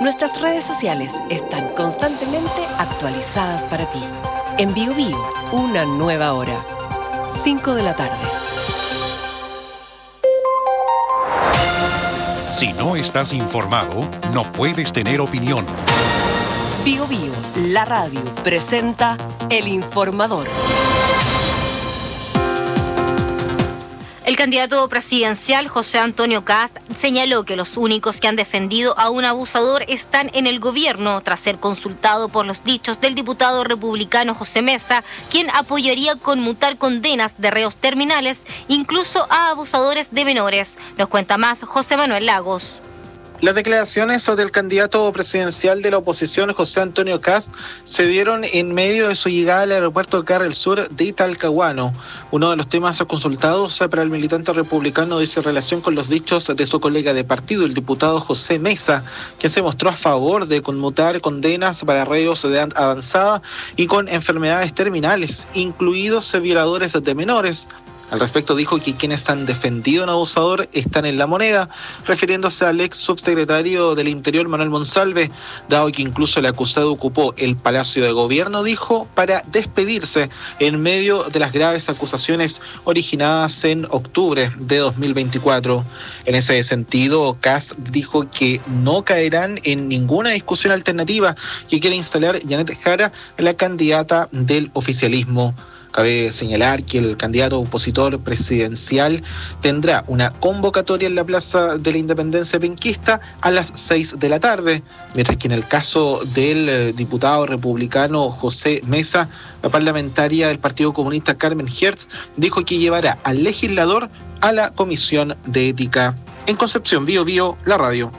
Nuestras redes sociales están constantemente actualizadas para ti. En Biobío, una nueva hora. 5 de la tarde. Si no estás informado, no puedes tener opinión. Biobío, la radio, presenta El Informador. El candidato presidencial José Antonio Kast señaló que los únicos que han defendido a un abusador están en el gobierno, tras ser consultado por los dichos del diputado republicano José Mesa, quien apoyaría conmutar condenas de reos terminales, incluso a abusadores de menores. Nos cuenta más José Manuel Lagos. Las declaraciones del candidato presidencial de la oposición, José Antonio Kast, se dieron en medio de su llegada al aeropuerto Carril Sur de Talcahuano. Uno de los temas consultados para el militante republicano dice relación con los dichos de su colega de partido, el diputado José Mesa, que se mostró a favor de conmutar condenas para reos de edad avanzada y con enfermedades terminales, incluidos violadores de menores. Al respecto dijo que quienes han defendido a un abusador están en la moneda, refiriéndose al ex subsecretario del Interior Manuel Monsalve, dado que incluso el acusado ocupó el Palacio de Gobierno, dijo, para despedirse en medio de las graves acusaciones originadas en octubre de 2024. En ese sentido, Kast dijo que no caerán en ninguna discusión alternativa que quiera instalar Janet Jara, la candidata del oficialismo. Cabe señalar que el candidato opositor presidencial tendrá una convocatoria en la Plaza de la Independencia penquista a las 6 de la tarde, mientras que en el caso del diputado republicano José Mesa, la parlamentaria del Partido Comunista Carmen Hertz dijo que llevará al legislador a la Comisión de Ética. En Concepción, Biobío, la radio.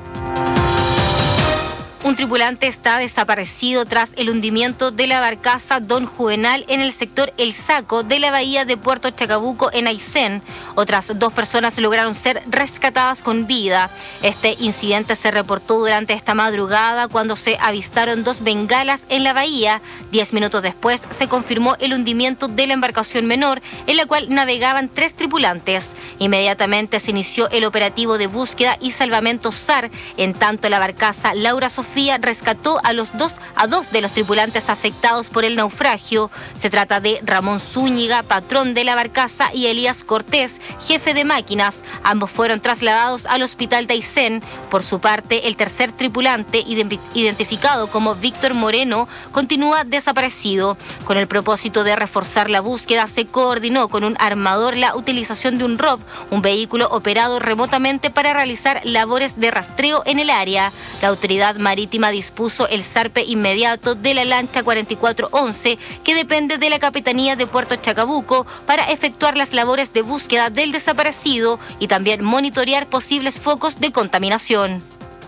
Un tripulante está desaparecido tras el hundimiento de la barcaza Don Juvenal en el sector El Saco de la bahía de Puerto Chacabuco en Aysén. Otras 2 personas lograron ser rescatadas con vida. Este incidente se reportó durante esta madrugada cuando se avistaron 2 bengalas en la bahía. 10 minutos después se confirmó el hundimiento de la embarcación menor en la cual navegaban 3 tripulantes. Inmediatamente se inició el operativo de búsqueda y salvamento SAR, en tanto la barcaza Laura Sofía rescató a dos de los tripulantes afectados por el naufragio. Se trata de Ramón Zúñiga, patrón de la barcaza, y Elías Cortés, jefe de máquinas. Ambos fueron trasladados al hospital de Aysén. Por su parte, el tercer tripulante, identificado como Víctor Moreno, continúa desaparecido. Con el propósito de reforzar la búsqueda, se coordinó con un armador la utilización de un ROV, un vehículo operado remotamente para realizar labores de rastreo en el área. La autoridad marítima dispuso el zarpe inmediato de la lancha 4411, que depende de la Capitanía de Puerto Chacabuco, para efectuar las labores de búsqueda del desaparecido y también monitorear posibles focos de contaminación.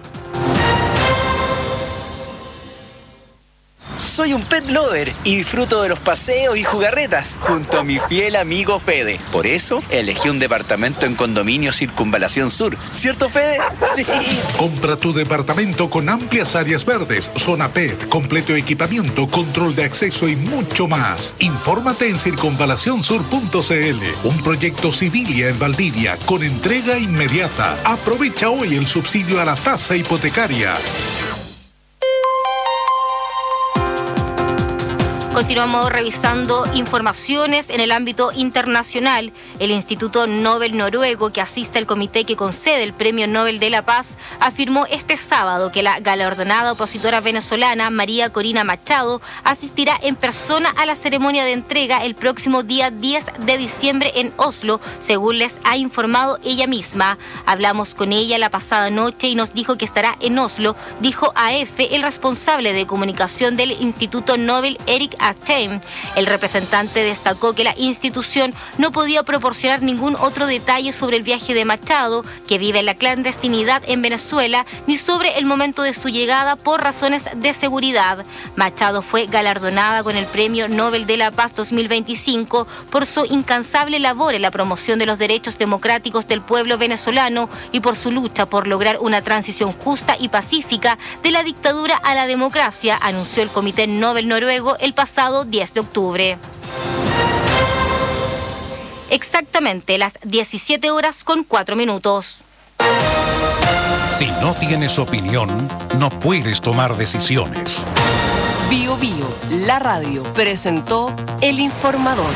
Soy un pet lover y disfruto de los paseos y jugarretas junto a mi fiel amigo Fede. Por eso elegí un departamento en Condominio Circunvalación Sur. ¿Cierto, Fede? Sí. Compra tu departamento con amplias áreas verdes, zona PET, completo equipamiento, control de acceso y mucho más. Infórmate en circunvalacionsur.cl. Un proyecto Civilia en Valdivia con entrega inmediata. Aprovecha hoy el subsidio a la tasa hipotecaria. Continuamos revisando informaciones en el ámbito internacional. El Instituto Nobel noruego, que asiste al comité que concede el Premio Nobel de la Paz, afirmó este sábado que la galardonada opositora venezolana María Corina Machado asistirá en persona a la ceremonia de entrega el próximo día 10 de diciembre en Oslo, según les ha informado ella misma. Hablamos con ella la pasada noche y nos dijo que estará en Oslo, dijo a EFE el responsable de comunicación del Instituto Nobel, Eric Astheim. El representante destacó que la institución no podía proporcionar ningún otro detalle sobre el viaje de Machado, que vive en la clandestinidad en Venezuela, ni sobre el momento de su llegada por razones de seguridad. Machado fue galardonada con el Premio Nobel de la Paz 2025 por su incansable labor en la promoción de los derechos democráticos del pueblo venezolano y por su lucha por lograr una transición justa y pacífica de la dictadura a la democracia, anunció el Comité Nobel noruego el pasado 10 de octubre. Exactamente las 17 horas con 4 minutos. Si no tienes opinión, no puedes tomar decisiones. Bio Bio, la radio, presentó El Informador.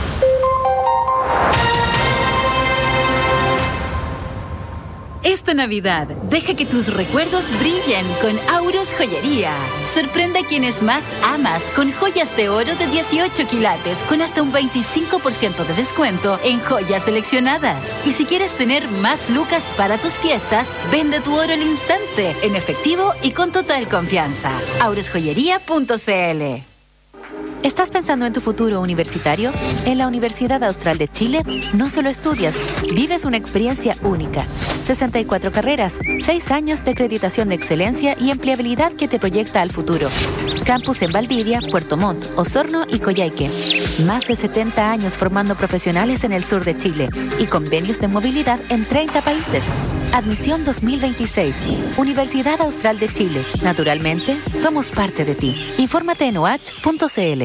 Esta Navidad, deja que tus recuerdos brillen con Auros Joyería. Sorprende a quienes más amas con joyas de oro de 18 quilates con hasta un 25% de descuento en joyas seleccionadas. Y si quieres tener más lucas para tus fiestas, vende tu oro al instante, en efectivo y con total confianza. aurosjoyería.cl. ¿Estás pensando en tu futuro universitario? En la Universidad Austral de Chile, no solo estudias, vives una experiencia única. 64 carreras, 6 años de acreditación de excelencia y empleabilidad que te proyecta al futuro. Campus en Valdivia, Puerto Montt, Osorno y Coyhaique. Más de 70 años formando profesionales en el sur de Chile y convenios de movilidad en 30 países. Admisión 2026. Universidad Austral de Chile. Naturalmente, somos parte de ti. Infórmate en oach.cl.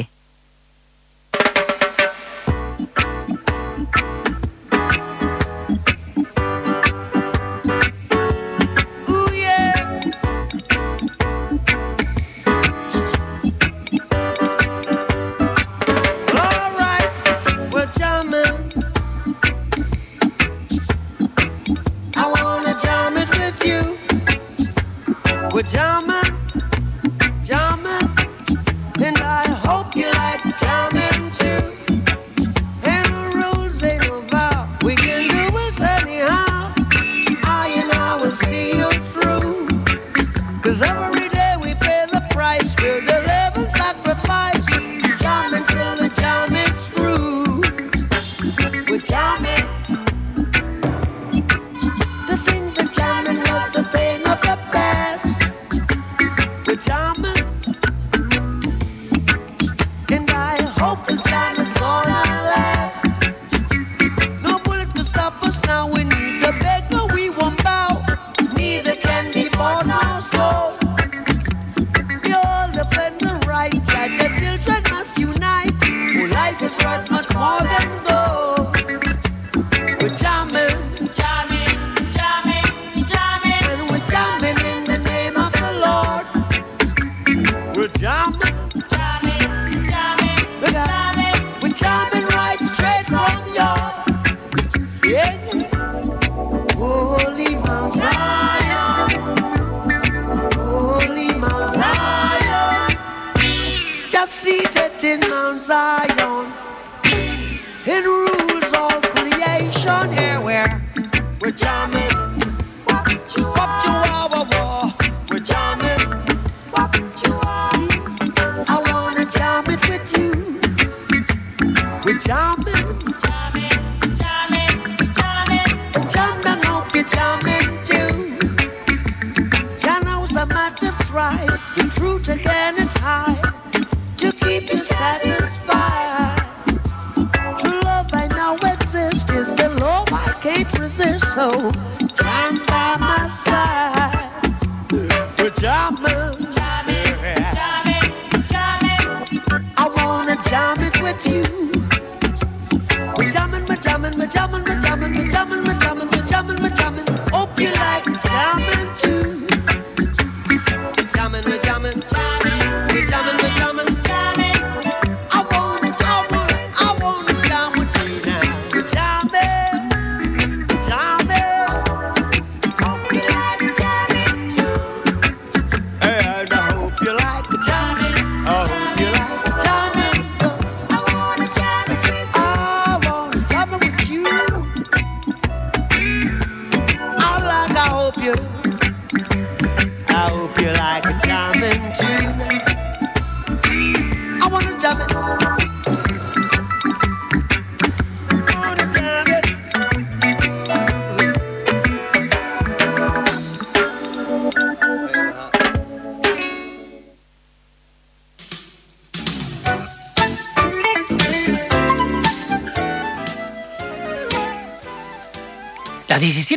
Las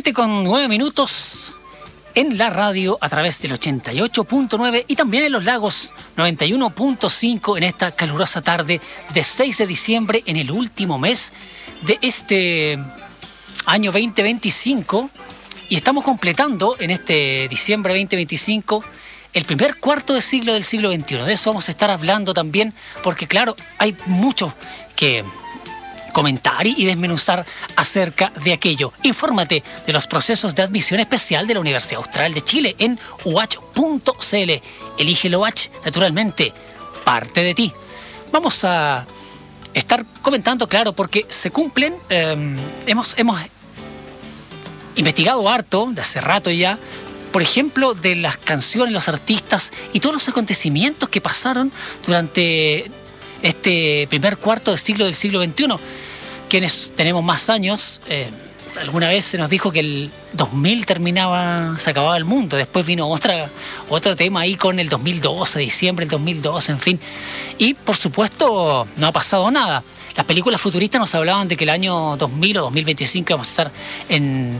17:09 en la radio a través del 88.9 y también en los lagos 91.5 en esta calurosa tarde de 6 de diciembre en el último mes de este año 2025 y estamos completando en este diciembre 2025 el primer cuarto de siglo del siglo XXI. De eso vamos a estar hablando también, porque claro, hay mucho que comentar y desmenuzar acerca de aquello. Infórmate de los procesos de admisión especial de la Universidad Austral de Chile en uach.cl. Elige la UACH, naturalmente, parte de ti. Vamos a estar comentando, claro, porque se cumplen, hemos investigado harto, de hace rato ya, por ejemplo, de las canciones, los artistas y todos los acontecimientos que pasaron durante este primer cuarto de siglo del siglo XXI. Quienes tenemos más años, alguna vez se nos dijo que el 2000 se acababa el mundo. Después vino otro tema ahí con el 2012, diciembre del 2012, en fin. Y por supuesto no ha pasado nada. Las películas futuristas nos hablaban de que el año 2000 o 2025 íbamos a estar en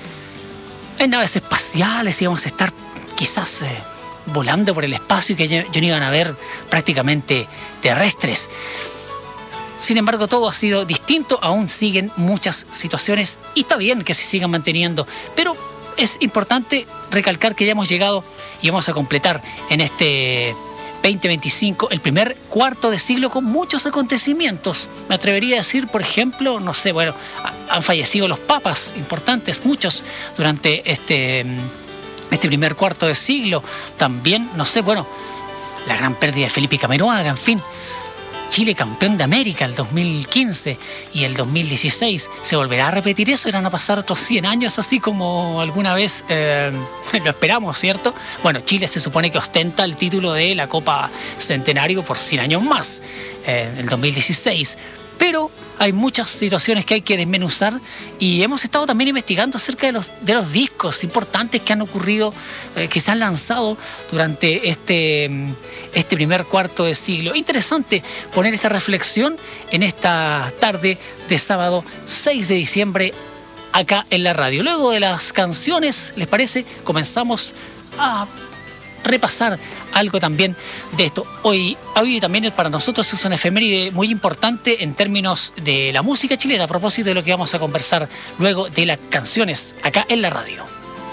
naves espaciales, íbamos a estar quizás volando por el espacio y que ya no iban a haber prácticamente terrestres. Sin embargo, todo ha sido distinto, aún siguen muchas situaciones y está bien que se sigan manteniendo, pero es importante recalcar que ya hemos llegado y vamos a completar en este 2025 el primer cuarto de siglo con muchos acontecimientos. Me atrevería a decir, por ejemplo, no sé, bueno, han fallecido los papas importantes, muchos, durante este primer cuarto de siglo. También, no sé, bueno, la gran pérdida de Felipe Camiroaga, en fin. Chile campeón de América el 2015 y el 2016. ¿Se volverá a repetir eso? ¿Irán a pasar otros 100 años así como alguna vez lo esperamos, cierto? Bueno, Chile se supone que ostenta el título de la Copa Centenario por 100 años más, el 2016. Pero hay muchas situaciones que hay que desmenuzar y hemos estado también investigando acerca de los discos importantes que han ocurrido, que se han lanzado durante este primer cuarto de siglo. Interesante poner esta reflexión en esta tarde de sábado 6 de diciembre acá en la radio. Luego de las canciones, ¿les parece? Comenzamos a repasar algo también de esto. Hoy también para nosotros es una efeméride muy importante en términos de la música chilena, a propósito de lo que vamos a conversar luego de las canciones acá en la radio.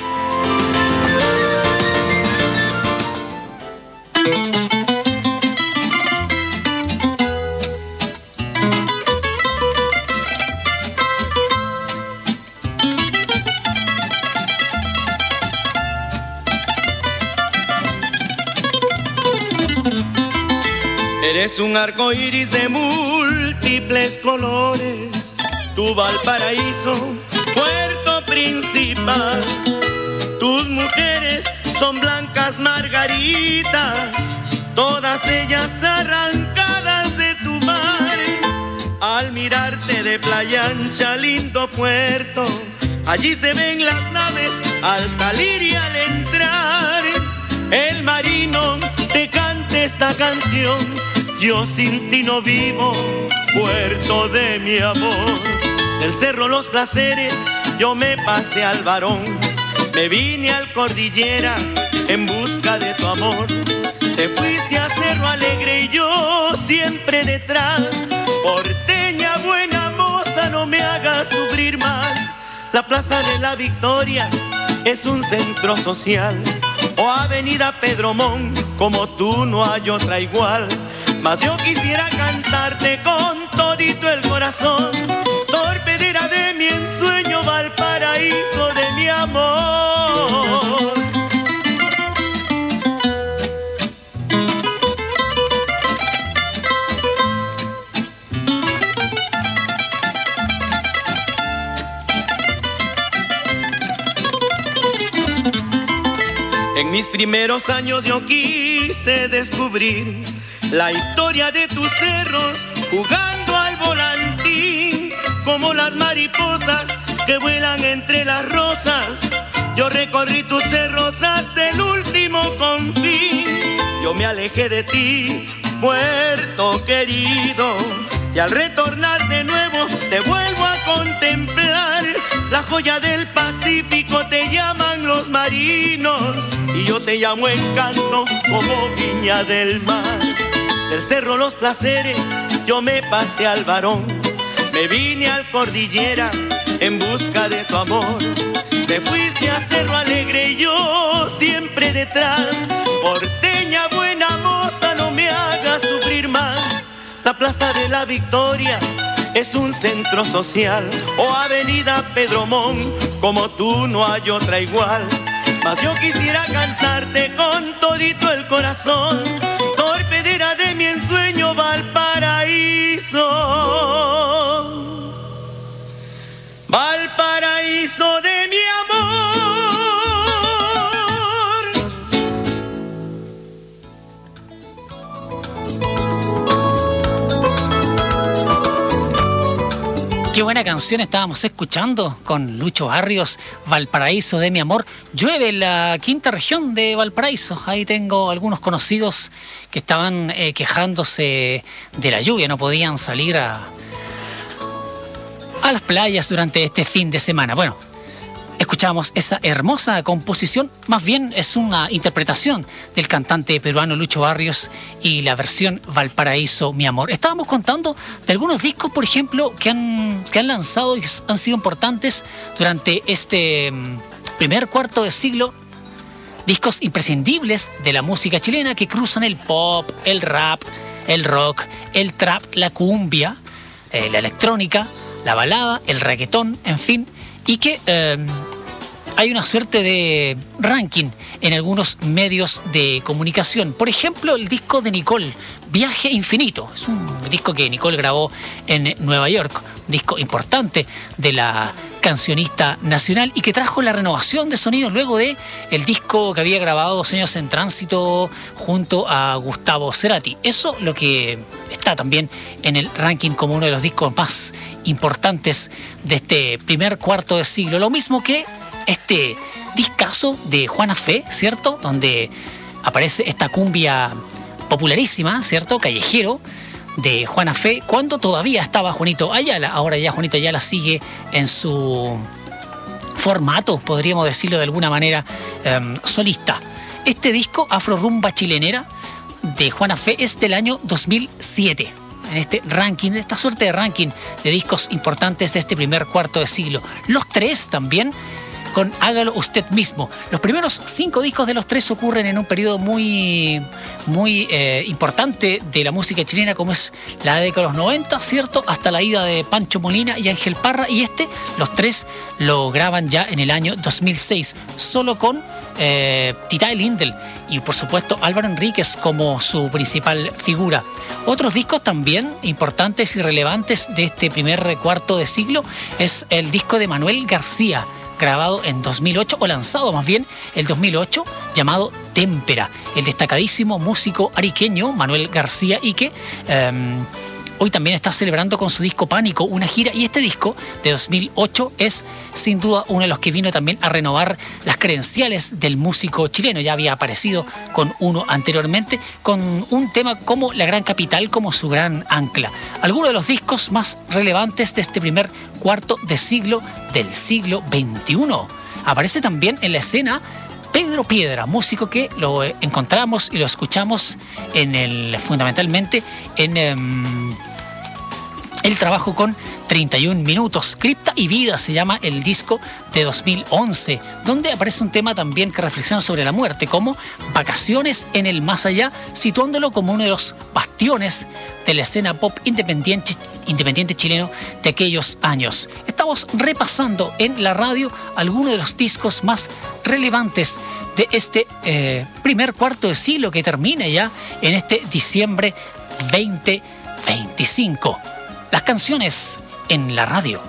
Eres un arco iris de múltiples colores, tu Valparaíso, puerto principal. Tus mujeres son blancas margaritas, todas ellas arrancadas de tu mar. Al mirarte de playa ancha, lindo puerto, allí se ven las naves al salir y al entrar. El marino te canta esta canción: yo sin ti no vivo, puerto de mi amor. Del cerro Los Placeres yo me pasé al Barón, me vine al Cordillera en busca de tu amor. Te fuiste a Cerro Alegre y yo siempre detrás. Porteña buena moza, no me hagas sufrir más. La Plaza de la Victoria es un centro social, o Avenida Pedro Montt, como tú no hay otra igual. Mas yo quisiera cantarte con todito el corazón, torpedera de mi ensueño, Valparaíso de mi amor. En mis primeros años yo quise descubrir la historia de tus cerros, jugando al volantín, como las mariposas que vuelan entre las rosas. Yo recorrí tus cerros hasta el último confín. Yo me alejé de ti, puerto querido, y al retornar de nuevo te vuelvo a contemplar. La joya del Pacífico te llaman los marinos, y yo te llamo Encanto, como Viña del Mar. Del cerro Los Placeres yo me pasé al Barón, me vine al Cordillera en busca de tu amor. Te fuiste detrás. Porteña buena moza, no me hagas sufrir más. La Plaza de la Victoria es un centro social, o Avenida Pedro Montt, como tú no hay otra igual. Mas yo quisiera cantarte con todito el corazón, torpedera de mi ensueño Valparaíso. Valparaíso de mi amor. Qué buena canción estábamos escuchando con Lucho Barrios, Valparaíso de mi amor. Llueve en la quinta región de Valparaíso. Ahí tengo algunos conocidos que estaban quejándose de la lluvia. No podían salir a las playas durante este fin de semana. Bueno, escuchamos esa hermosa composición, más bien es una interpretación del cantante peruano Lucho Barrios y la versión Valparaíso, mi amor. Estábamos contando de algunos discos, por ejemplo, que han lanzado y han sido importantes durante este primer cuarto de siglo. Discos imprescindibles de la música chilena que cruzan el pop, el rap, el rock, el trap, la cumbia, la electrónica, la balada, el reggaetón, en fin, y que hay una suerte de ranking en algunos medios de comunicación. Por ejemplo, el disco de Nicole, Viaje Infinito. Es un disco que Nicole grabó en Nueva York, un disco importante de la cancionista nacional y que trajo la renovación de sonidos luego de el disco que había grabado 2 años en tránsito junto a Gustavo Cerati. Eso lo que está también en el ranking como uno de los discos más importantes de este primer cuarto de siglo. Lo mismo que este discazo de Juana Fe, ¿cierto? Donde aparece esta cumbia popularísima, ¿cierto? Callejero, de Juana Fe, cuando todavía estaba Juanito Ayala. Ahora ya Juanito Ayala sigue en su formato, podríamos decirlo de alguna manera, solista. Este disco, Afro Rumba Chilenera, de Juana Fe, es del año 2007. En este ranking, esta suerte de ranking de discos importantes de este primer cuarto de siglo. Los tres también con Hágalo Usted Mismo. Los primeros 5 discos de los tres ocurren en un periodo muy importante de la música chilena, como es la década de los 90, ¿cierto? Hasta la ida de Pancho Molina y Ángel Parra, y los tres lo graban ya en el año 2006, solo con Tita Lindel y por supuesto Álvaro Enríquez como su principal figura. Otros discos también importantes y relevantes de este primer cuarto de siglo es el disco de Manuel García, grabado en 2008, o lanzado más bien el 2008, llamado Témpera. El destacadísimo músico ariqueño Manuel García, y que hoy también está celebrando con su disco Pánico una gira, y este disco de 2008 es sin duda uno de los que vino también a renovar las credenciales del músico chileno. Ya había aparecido con uno anteriormente, con un tema como La Gran Capital como su gran ancla. Algunos de los discos más relevantes de este primer cuarto de siglo del siglo XXI. Aparece también en la escena Pedro Piedra, músico que lo encontramos y lo escuchamos fundamentalmente en el trabajo con 31 minutos. Cripta y Vida se llama el disco de 2011, donde aparece un tema también que reflexiona sobre la muerte, como Vacaciones en el Más Allá, situándolo como uno de los bastiones de la escena pop independiente chileno de aquellos años. Estamos repasando en la radio algunos de los discos más relevantes de este primer cuarto de siglo que termina ya en este diciembre 2025. Las canciones en la radio.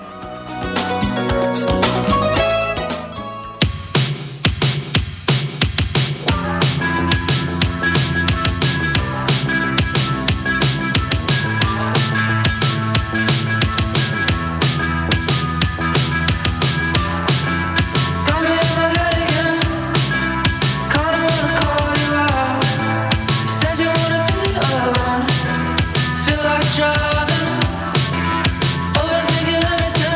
Overthinking everything.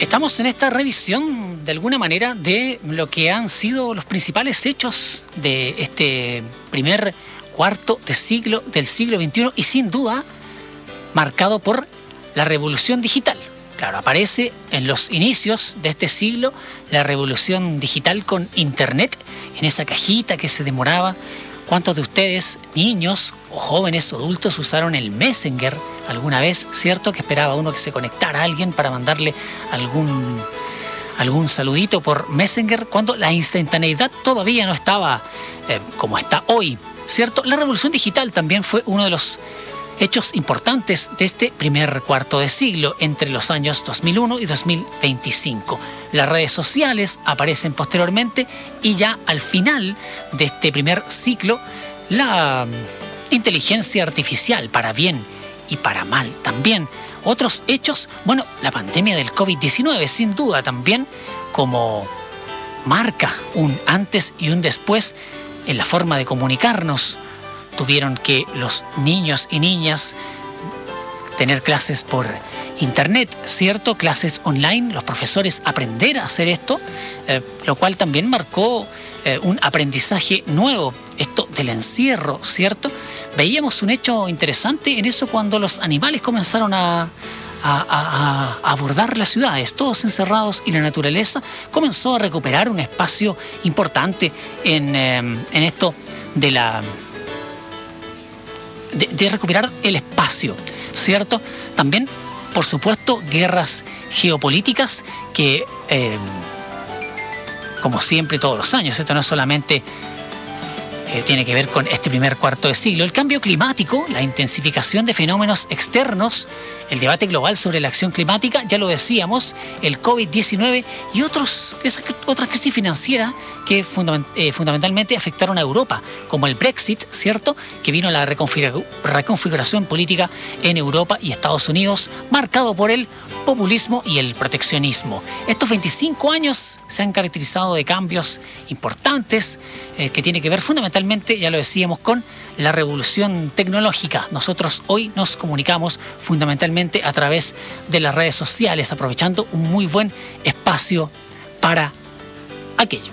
Estamos en esta revisión, de alguna manera, de lo que han sido los principales hechos de este primer cuarto de siglo del siglo XXI y sin duda marcado por la revolución digital. Claro, aparece en los inicios de este siglo la revolución digital con Internet, en esa cajita que se demoraba. ¿Cuántos de ustedes, niños o jóvenes o adultos, usaron el Messenger alguna vez, cierto? Que esperaba uno que se conectara a alguien para mandarle algún saludito por Messenger, cuando la instantaneidad todavía no estaba como está hoy, ¿cierto? La revolución digital también fue uno de los hechos importantes de este primer cuarto de siglo, entre los años 2001 y 2025. Las redes sociales aparecen posteriormente y ya al final de este primer ciclo, la inteligencia artificial, para bien y para mal también. Otros hechos, bueno, la pandemia del COVID-19, sin duda también, como marca un antes y un después en la forma de comunicarnos. Tuvieron que los niños y niñas tener clases por internet, ¿cierto? Clases online, los profesores aprender a hacer esto, lo cual también marcó un aprendizaje nuevo, esto del encierro, ¿cierto? Veíamos un hecho interesante en eso cuando los animales comenzaron a abordar las ciudades, todos encerrados, y la naturaleza comenzó a recuperar un espacio importante en esto de recuperar el espacio, ¿cierto? También, por supuesto, guerras geopolíticas que, como siempre, todos los años, esto no es solamente tiene que ver con este primer cuarto de siglo. El cambio climático, la intensificación de fenómenos externos, el debate global sobre la acción climática, ya lo decíamos, el COVID-19 y otras crisis financieras que fundamentalmente afectaron a Europa, como el Brexit, ¿cierto?, que vino la reconfiguración política en Europa y Estados Unidos, marcado por el populismo y el proteccionismo. Estos 25 años se han caracterizado de cambios importantes que tienen que ver fundamentalmente, ya lo decíamos, con la revolución tecnológica. Nosotros hoy nos comunicamos fundamentalmente a través de las redes sociales, aprovechando un muy buen espacio para aquello.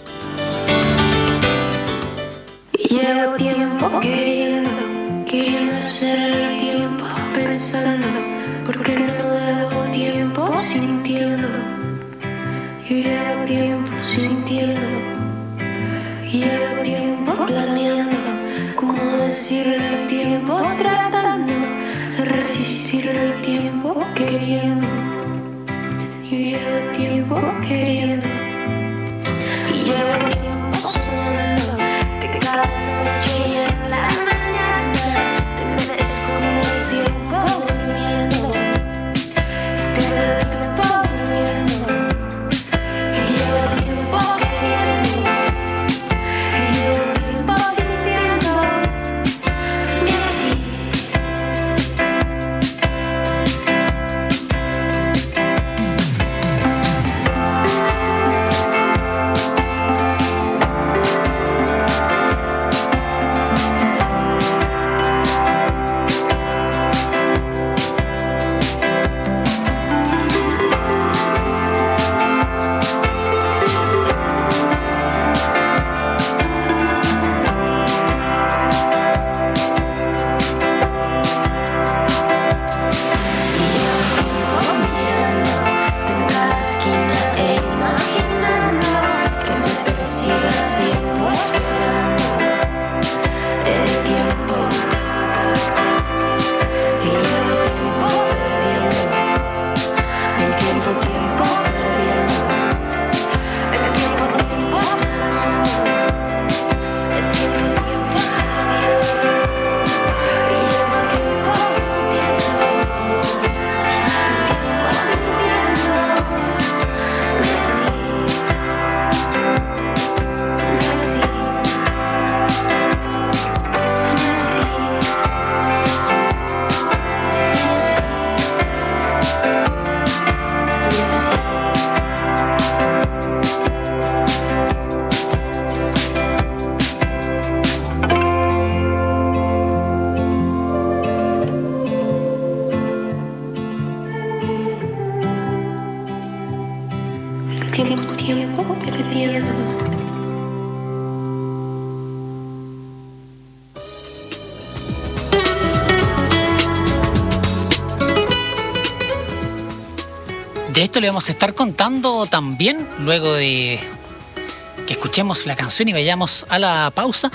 Llevo tiempo queriendo hacerlo y tiempo pensando, porque no debo tiempo sintiendo. Yo llevo tiempo sintiendo, llevo tiempo planeando cómo decirlo y tiempo tratando de resistirlo y tiempo queriendo. Yo llevo tiempo queriendo y llevo tiempo soñando que cada noche y en la mañana te me escondes tiempo durmiendo, pierdo tiempo durmiendo y llevo tiempo queriendo y llevo tiempo sintiendo y así. De esto le vamos a estar contando también luego de que escuchemos la canción y vayamos a la pausa.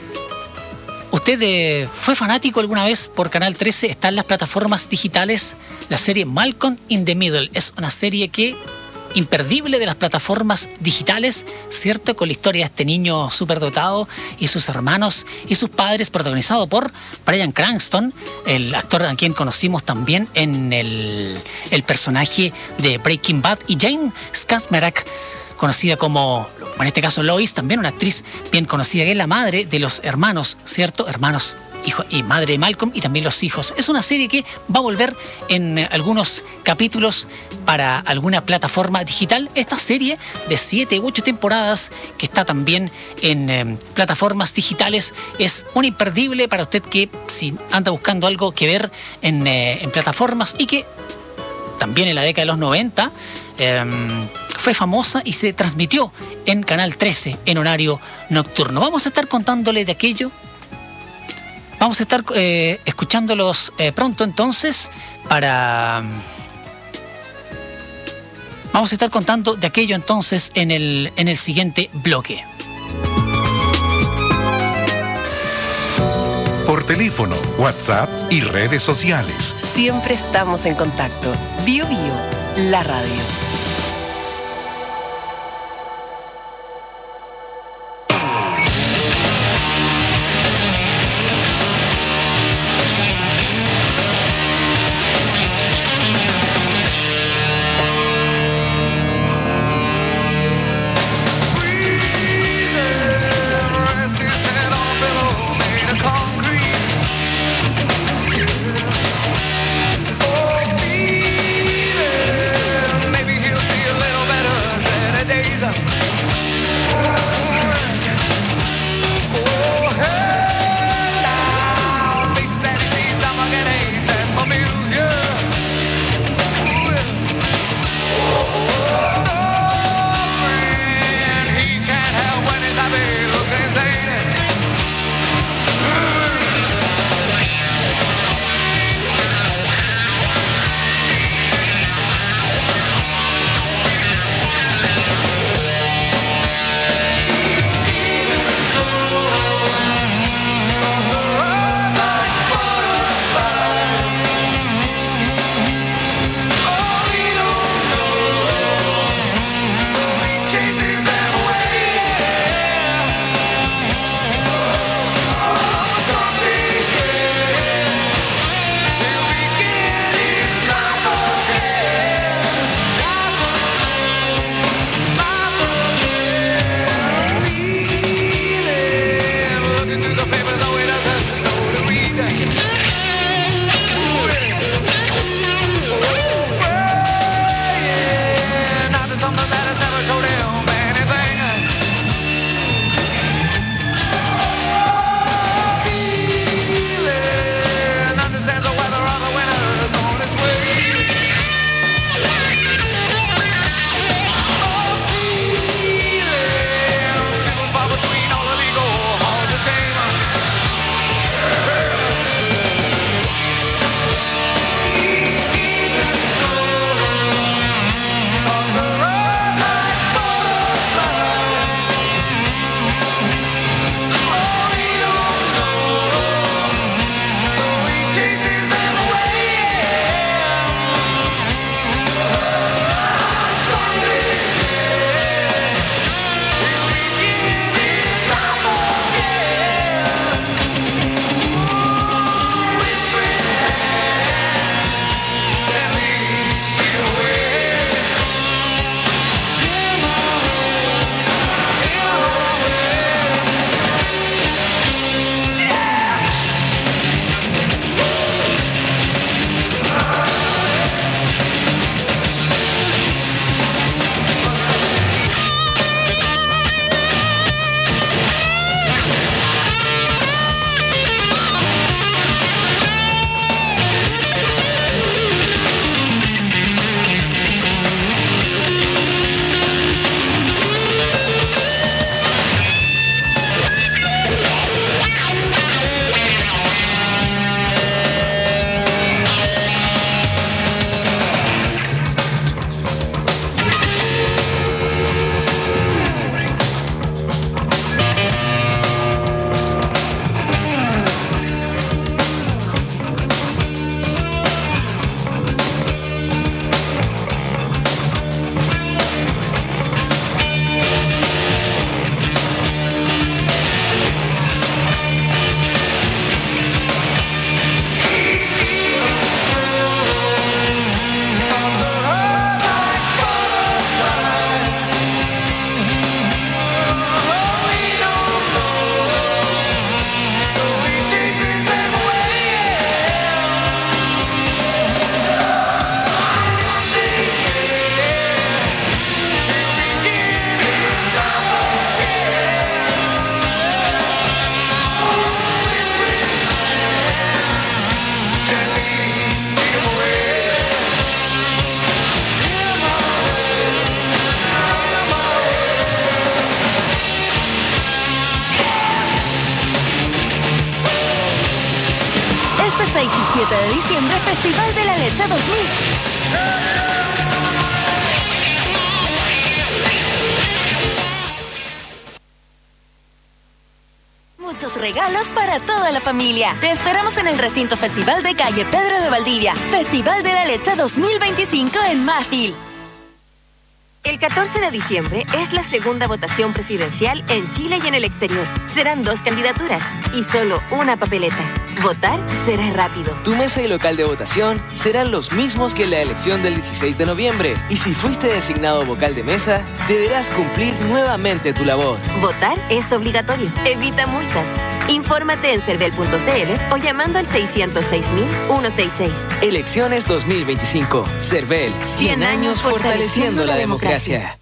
¿Usted fue fanático alguna vez por Canal 13? Está en las plataformas digitales la serie Malcolm in the Middle. Es una serie que imperdible de las plataformas digitales, ¿cierto? Con la historia de este niño superdotado y sus hermanos y sus padres, protagonizado por Bryan Cranston, el actor a quien conocimos también en el personaje de Breaking Bad, y Jane Skansmerak, conocida como, en este caso Lois, también una actriz bien conocida, que es la madre de los hermanos, ¿cierto? Hermanos, hijo y madre de Malcolm, y también los hijos. Es una serie que va a volver en algunos capítulos para alguna plataforma digital. Esta serie de 7 u 8 temporadas, que está también en plataformas digitales, es un imperdible para usted que si anda buscando algo que ver en plataformas, y que también en la década de los 90 fue famosa y se transmitió en Canal 13 en horario nocturno. Vamos a estar contándole de aquello. Vamos a estar escuchándolos pronto entonces Vamos a estar contando de aquello entonces en el siguiente bloque. Por teléfono, WhatsApp y redes sociales. Siempre estamos en contacto. Bio Bio, la radio. Maybe he'll 17 de diciembre, Festival de la Leche 2000. Muchos regalos para toda la familia. Te esperamos en el recinto Festival de Calle Pedro de Valdivia. Festival de la Leche 2025 en Mafil. El 14 de diciembre es la segunda votación presidencial en Chile y en el exterior. Serán 2 candidaturas y solo una papeleta. Votar será rápido. Tu mesa y local de votación serán los mismos que en la elección del 16 de noviembre. Y si fuiste designado vocal de mesa, deberás cumplir nuevamente tu labor. Votar es obligatorio. Evita multas. Infórmate en cervel.cl o llamando al 606.166. Elecciones 2025. Cervel, 100 años fortaleciendo la democracia.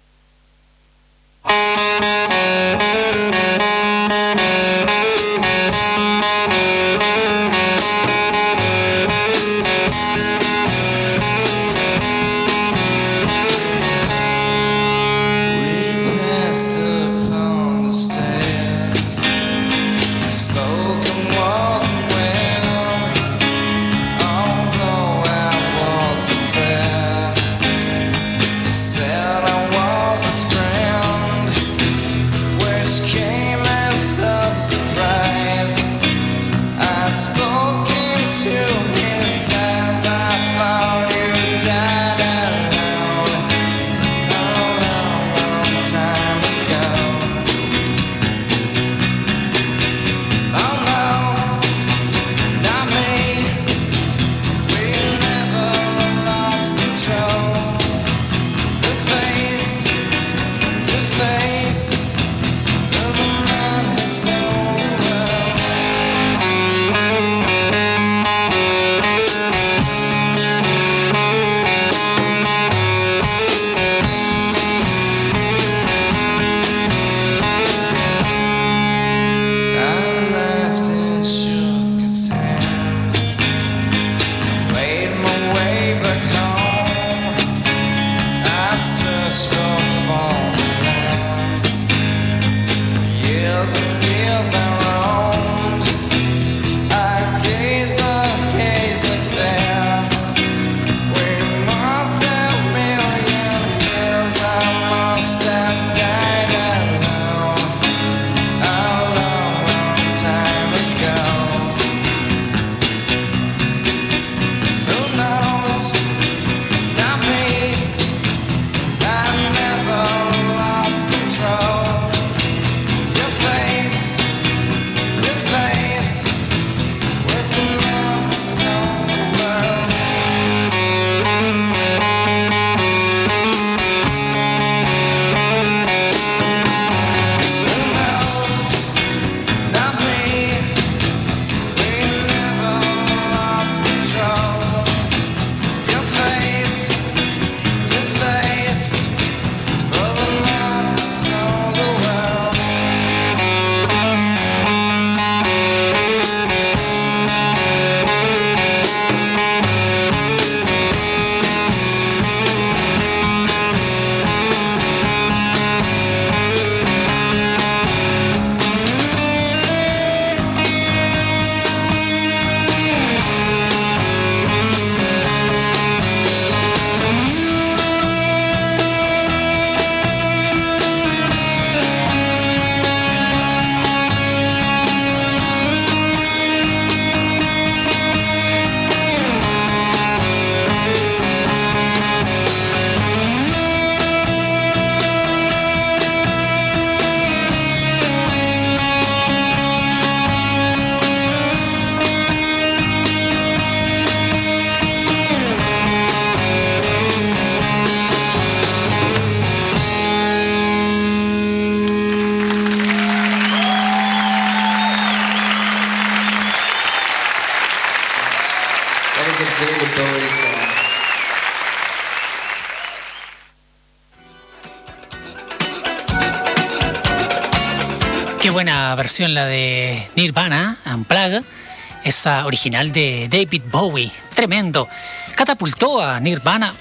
Qué buena versión la de Nirvana, Unplugged, esa original de David Bowie, tremendo. Catapultó a Nirvana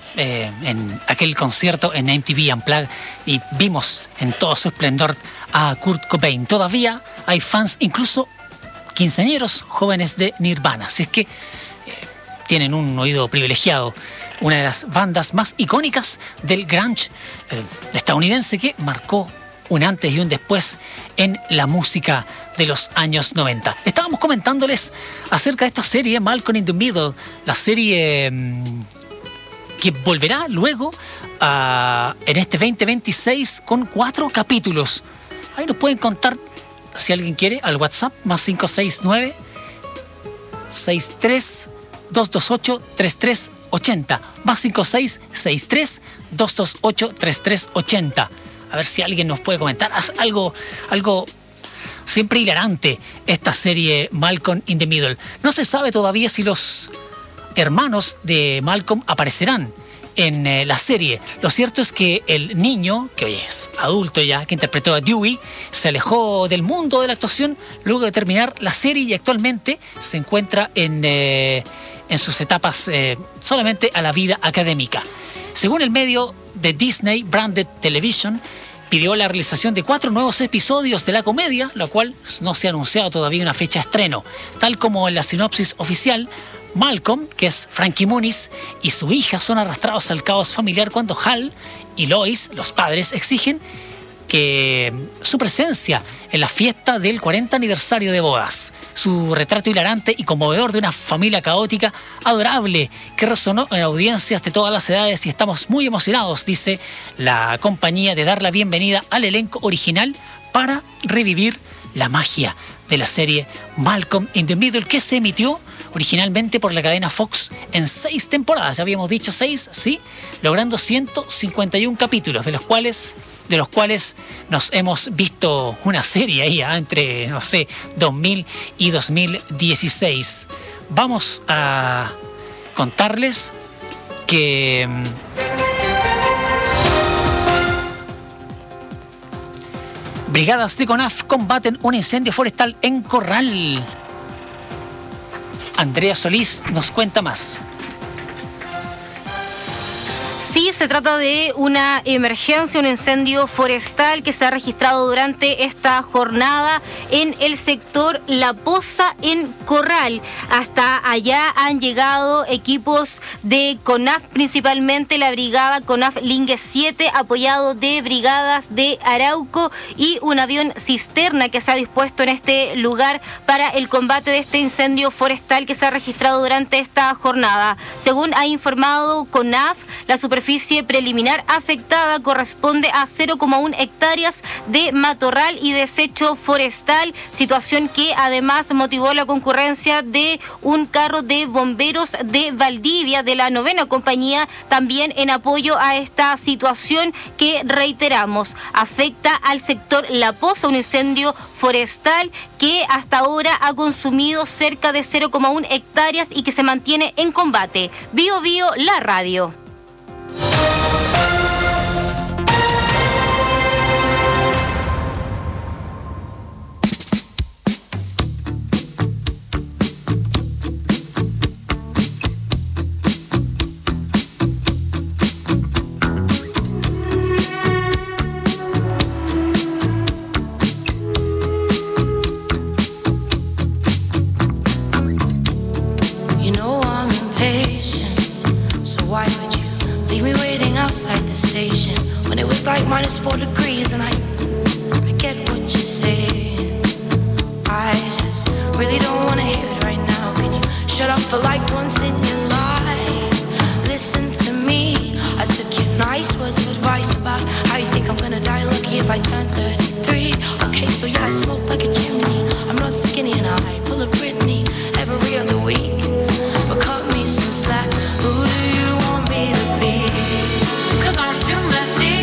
en aquel concierto en MTV Unplugged y vimos en todo su esplendor a Kurt Cobain. Todavía hay fans, incluso quinceañeros jóvenes de Nirvana, así es que tienen un oído privilegiado. Una de las bandas más icónicas del grunge estadounidense que marcó un antes y un después en la música de los años 90. Estábamos comentándoles acerca de esta serie Malcolm in the Middle, la serie que volverá luego en este 2026 con 4 capítulos. Ahí nos pueden contar, si alguien quiere, al WhatsApp, más 569 63 228 3380, más 5663 228 3380. A ver si alguien nos puede comentar algo siempre hilarante, esta serie Malcolm in the Middle. No se sabe todavía si los hermanos de Malcolm aparecerán en la serie. Lo cierto es que el niño, que hoy es adulto ya, que interpretó a Dewey, se alejó del mundo de la actuación luego de terminar la serie y actualmente se encuentra en sus etapas solamente a la vida académica. Según el medio de Disney Branded Television, pidió la realización de 4 nuevos episodios de la comedia, lo cual no se ha anunciado todavía una fecha de estreno. Tal como en la sinopsis oficial, Malcolm, que es Frankie Muniz, y su hija son arrastrados al caos familiar cuando Hal y Lois, los padres, exigen que su presencia en la fiesta del 40 aniversario de bodas. Su retrato hilarante y conmovedor de una familia caótica, adorable, que resonó en audiencias de todas las edades y estamos muy emocionados, dice la compañía, de dar la bienvenida al elenco original para revivir la magia de la serie Malcolm in the Middle, que se emitió originalmente por la cadena Fox en 6 temporadas, ya habíamos dicho 6, sí, logrando 151 capítulos, de los cuales nos hemos visto una serie ahí entre, no sé, 2000 y 2016. Vamos a contarles que brigadas de CONAF combaten un incendio forestal en Corral. Andrea Solís nos cuenta más. Sí, se trata de una emergencia, un incendio forestal que se ha registrado durante esta jornada en el sector La Poza, en Corral. Hasta allá han llegado equipos de CONAF, principalmente la brigada CONAF Lingue 7, apoyado de brigadas de Arauco y un avión cisterna que se ha dispuesto en este lugar para el combate de este incendio forestal que se ha registrado durante esta jornada. Según ha informado CONAF, la superficie preliminar afectada corresponde a 0,1 hectáreas de matorral y desecho forestal, situación que además motivó la concurrencia de un carro de bomberos de Valdivia de la 9ª compañía, también en apoyo a esta situación que, reiteramos, afecta al sector La Poza, un incendio forestal que hasta ahora ha consumido cerca de 0,1 hectáreas y que se mantiene en combate. Bio Bio, la radio. Like -4 degrees and I get what you're saying. I just really don't want to hear it right now. Can you shut up for like once in your life? Listen to me. I took your nice words of advice about how you think I'm gonna die lucky if I turn 33. Okay, so yeah, I smoke like a chimney. I'm not skinny and I pull a Britney every other week. But cut me some slack. Who do you want me to be? 'Cause I'm too messy.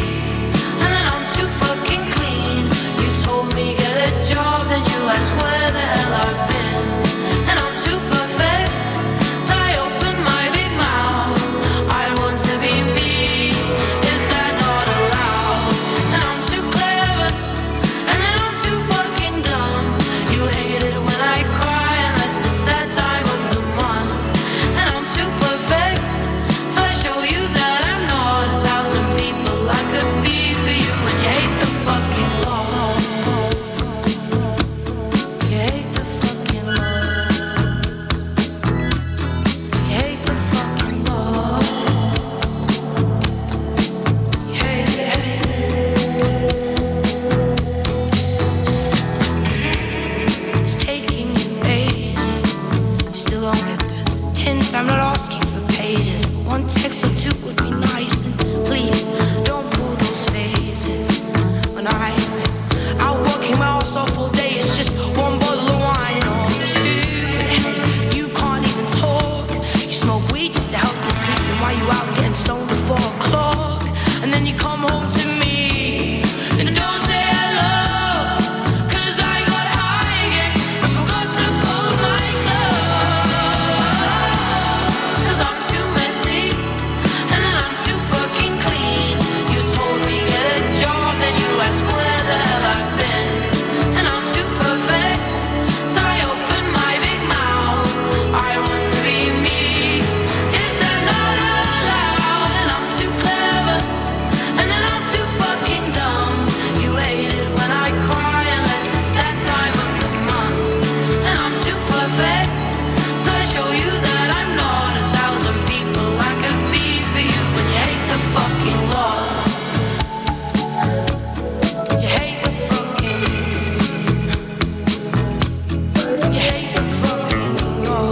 That's where the hell I've been. And I'm too perfect till I open my big mouth. I want to be me. Is that not allowed? And I'm too clever not asking for pages, but one text or two would be nice. And please don't pull those faces. When I'm out working my ass off all day, it's just one bottle of wine or two. But hey, you can't even talk. You smoke weed just to help you sleep, and while you out getting stoned at 4 o'clock, and then you come home to me and don't say hello, 'cause I got high again and forgot to fold my clothes. 'Cause I'm too messy and then I'm too fucking clean. You told me get a job, then you asked where the hell I've been. And I'm too perfect till I open my big mouth. I want to be me. Is that not allowed? And I'm too clever and then I'm too fucking dumb. You hate it when I cry unless it's that time of the month. And I'm too perfect so I show you that I'm not 1,000 people I could be for you. When you hate the fucking law, you hate the fucking, you hate the fucking law.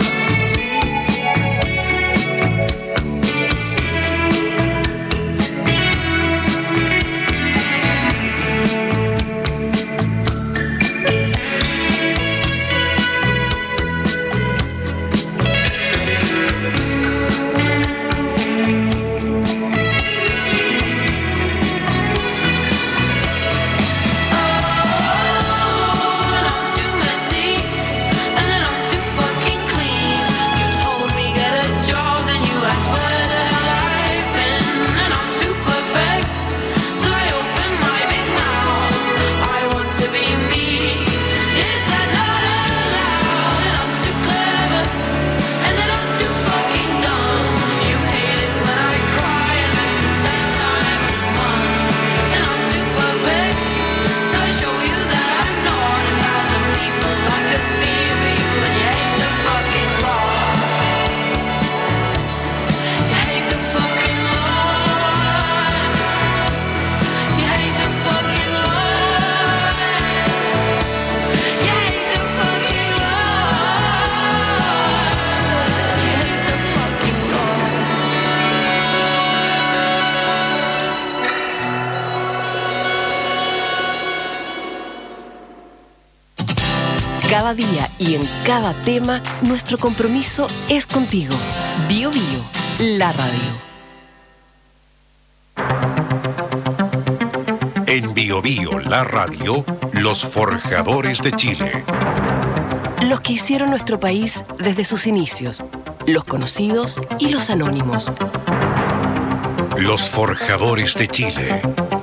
Cada día y en cada tema, nuestro compromiso es contigo. Bio Bio, la radio. En Bio Bio, la radio, los forjadores de Chile. Los que hicieron nuestro país desde sus inicios, los conocidos y los anónimos. Los forjadores de Chile.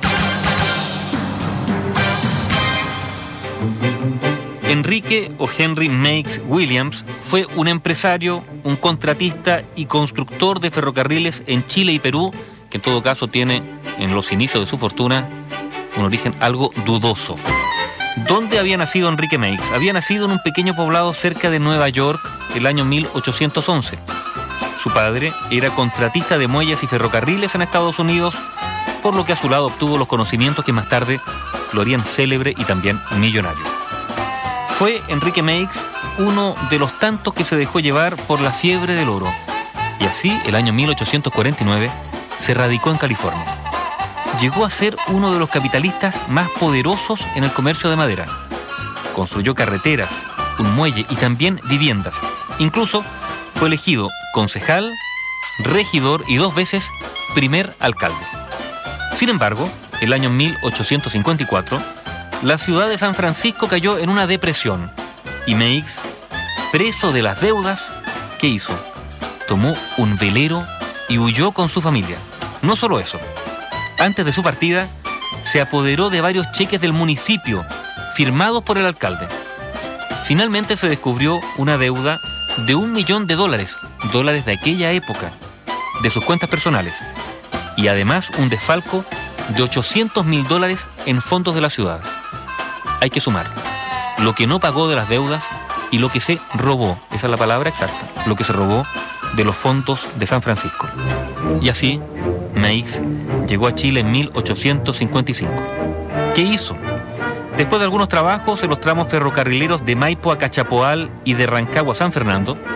Enrique o Henry Meigs Williams fue un empresario, un contratista y constructor de ferrocarriles en Chile y Perú, que en todo caso tiene, en los inicios de su fortuna, un origen algo dudoso. ¿Dónde había nacido Enrique Meigs? Había nacido en un pequeño poblado cerca de Nueva York el año 1811. Su padre era contratista de muelles y ferrocarriles en Estados Unidos, por lo que a su lado obtuvo los conocimientos que más tarde lo harían célebre y también millonario. Fue Enrique Meigs uno de los tantos que se dejó llevar por la fiebre del oro. Y así, el año 1849, se radicó en California. Llegó a ser uno de los capitalistas más poderosos en el comercio de madera. Construyó carreteras, un muelle y también viviendas. Incluso fue elegido concejal, regidor y 2 veces primer alcalde. Sin embargo, el año 1854, la ciudad de San Francisco cayó en una depresión y Meigs, preso de las deudas, ¿qué hizo? Tomó un velero y huyó con su familia. No solo eso, antes de su partida, se apoderó de varios cheques del municipio firmados por el alcalde. Finalmente se descubrió una deuda de $1 millón, dólares de aquella época, de sus cuentas personales, y además un desfalco de $800.000 en fondos de la ciudad. Hay que sumar lo que no pagó de las deudas y lo que se robó, esa es la palabra exacta, lo que se robó de los fondos de San Francisco. Y así, Meigs llegó a Chile en 1855. ¿Qué hizo? Después de algunos trabajos en los tramos ferrocarrileros de Maipo a Cachapoal y de Rancagua a San Fernando,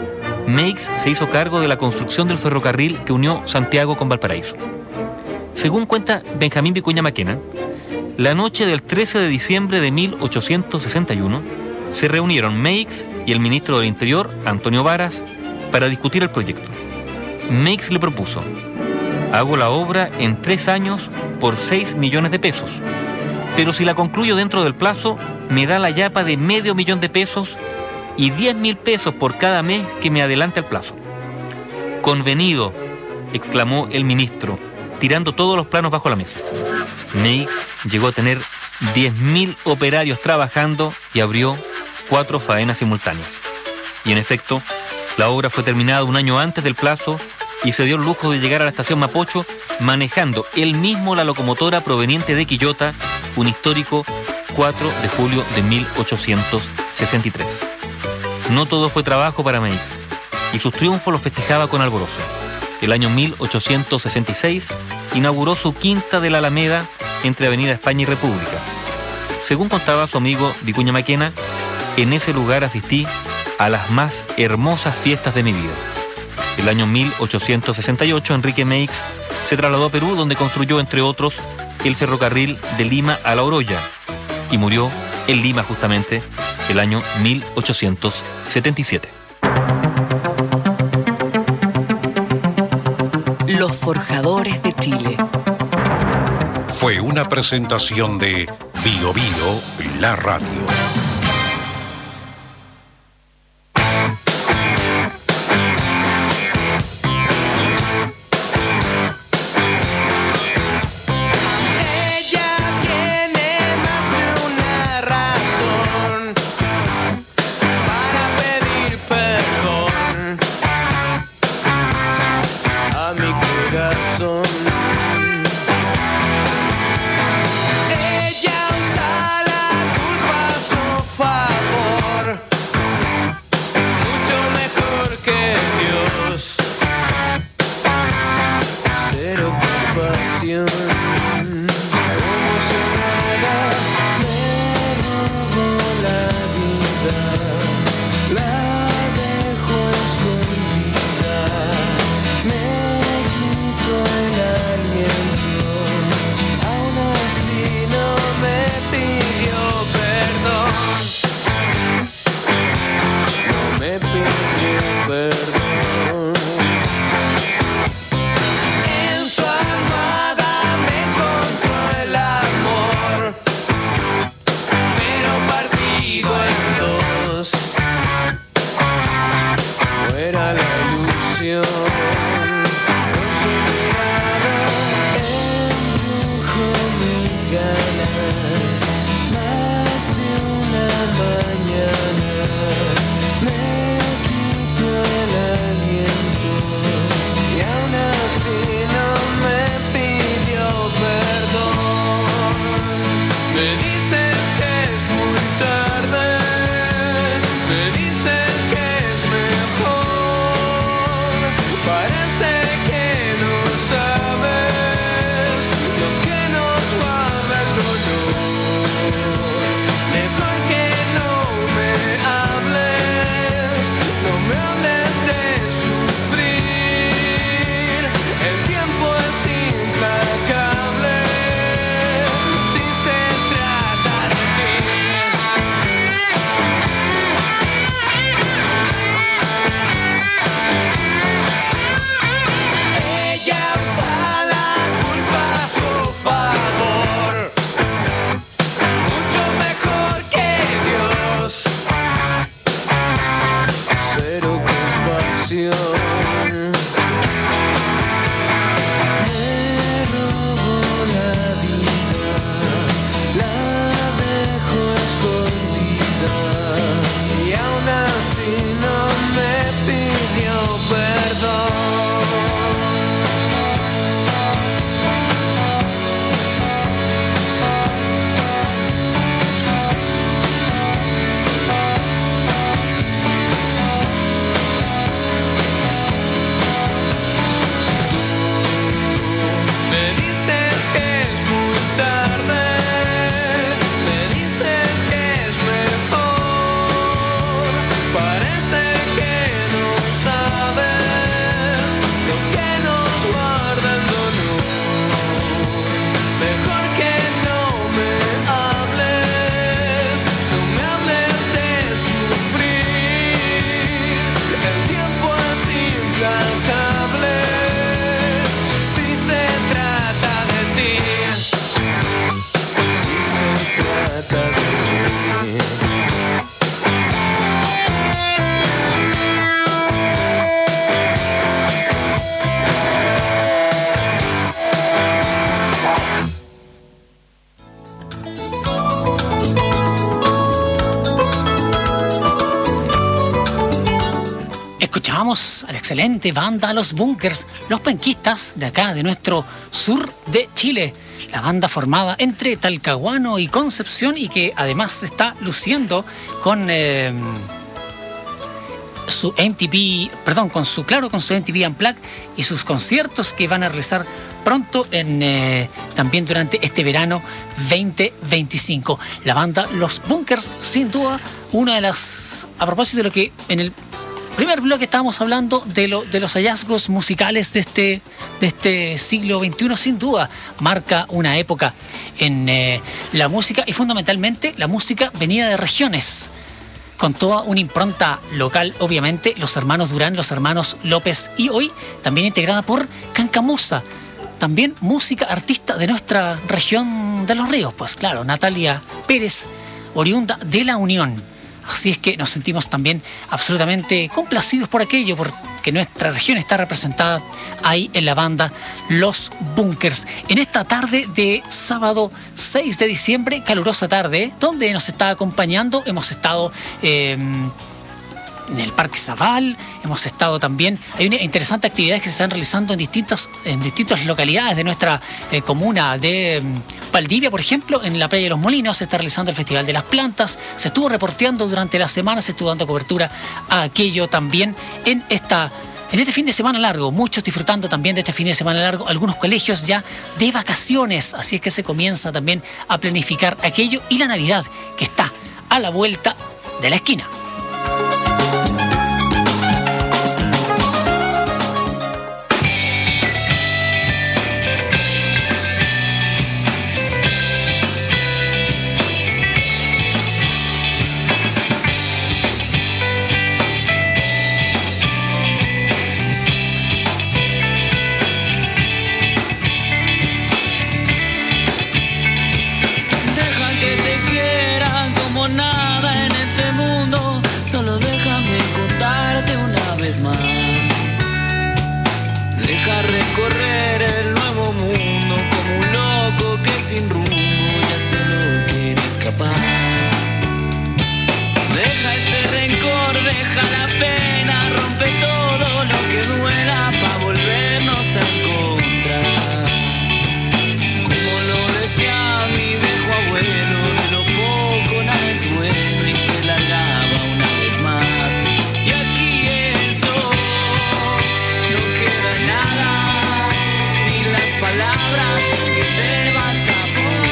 Meix se hizo cargo de la construcción del ferrocarril que unió Santiago con Valparaíso. Según cuenta Benjamín Vicuña Maquena, la noche del 13 de diciembre de 1861 se reunieron Meix y el ministro del Interior, Antonio Varas, para discutir el proyecto. Meix le propuso: hago la obra en 3 años por 6 millones de pesos, pero si la concluyo dentro del plazo, me da la yapa de $500,000 de pesos y 10.000 pesos por cada mes que me adelante el plazo. Convenido, exclamó el ministro, tirando todos los planos bajo la mesa. Meix llegó a tener 10.000 operarios trabajando y abrió 4 faenas simultáneas. Y en efecto, la obra fue terminada un año antes del plazo y se dio el lujo de llegar a la estación Mapocho manejando él mismo la locomotora proveniente de Quillota, un histórico 4 de julio de 1863. No todo fue trabajo para Meix, y sus triunfos los festejaba con alborozo. El año 1866 inauguró su quinta de la Alameda entre Avenida España y República. Según contaba su amigo Vicuña Maquena, en ese lugar asistí a las más hermosas fiestas de mi vida. El año 1868, Enrique Meix se trasladó a Perú, donde construyó, entre otros, el ferrocarril de Lima a La Oroya, y murió en Lima justamente el año 1877. Los Forjadores de Chile. Fue una presentación de Bio Bio, la radio. En su almohada escuchábamos a la excelente banda Los Bunkers, los penquistas de acá, de nuestro sur de Chile. La banda formada entre Talcahuano y Concepción y que además se está luciendo con su MTV Unplugged y sus conciertos que van a realizar pronto también durante este verano 2025. La banda Los Bunkers, sin duda, una de las, a propósito de lo que en el primer bloque estábamos hablando de los hallazgos musicales de este siglo XXI, sin duda marca una época en la música y fundamentalmente la música venida de regiones, con toda una impronta local, obviamente, los hermanos Durán, los hermanos López, y hoy también integrada por Cancamusa, también música artista de nuestra región de Los Ríos, pues claro, Natalia Pérez, oriunda de La Unión. Así es que nos sentimos también absolutamente complacidos por aquello, porque nuestra región está representada ahí en la banda Los Bunkers. En esta tarde de sábado 6 de diciembre, calurosa tarde, donde nos está acompañando, hemos estado en el Parque Zabal, hemos estado también, hay una interesante actividades que se están realizando en distintas localidades de nuestra comuna de Valdivia, por ejemplo, en la Playa de los Molinos se está realizando el Festival de las Plantas, se estuvo reporteando durante la semana, se estuvo dando cobertura a aquello también en este fin de semana largo, muchos disfrutando también de este fin de semana largo, algunos colegios ya de vacaciones, así es que se comienza también a planificar aquello y la Navidad que está a la vuelta de la esquina. Nada en este mundo, solo déjame contarte una vez más. Deja recorrer el nuevo mundo como un loco que sin rumbo ya solo quiere escapar. Deja ese rencor, deja la pena, rompe todo lo que duela pa' volvernos a encontrar. Como lo decía mi viejo abuelo, bueno, y se largaba una vez más. Y aquí estoy, no queda nada, ni las palabras que te vas a poner.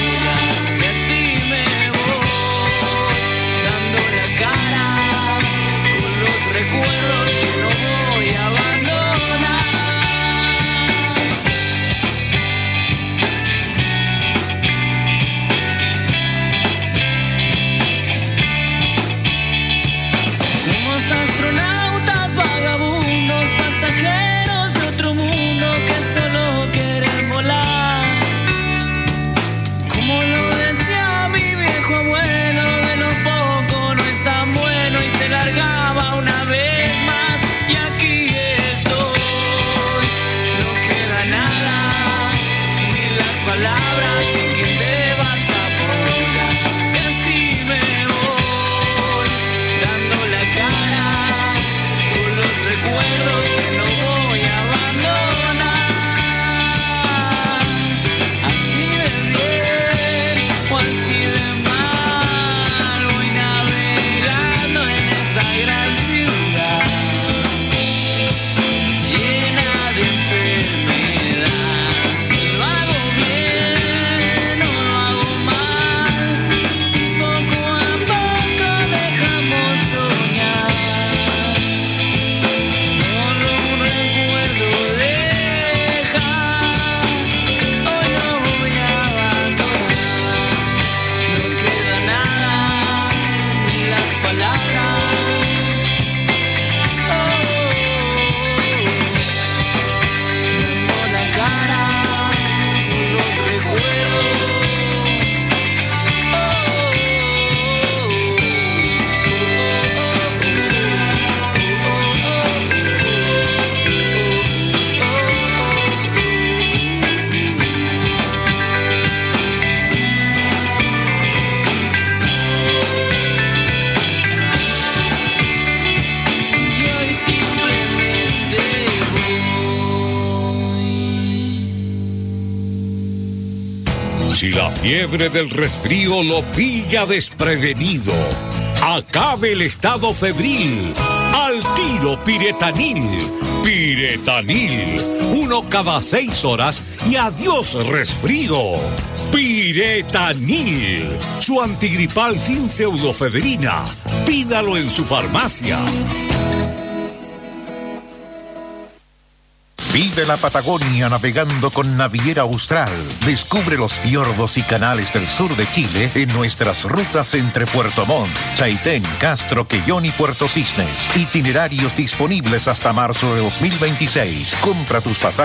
Si la fiebre del resfrío lo pilla desprevenido, acabe el estado febril. Al tiro Piretanil. Piretanil. 1 cada 6 horas y adiós resfrío. Piretanil. Su antigripal sin pseudofedrina. Pídalo en su farmacia. Vive la Patagonia navegando con Naviera Austral. Descubre los fiordos y canales del sur de Chile en nuestras rutas entre Puerto Montt, Chaitén, Castro, Quellón y Puerto Cisnes. Itinerarios disponibles hasta marzo de 2026. Compra tus pasajes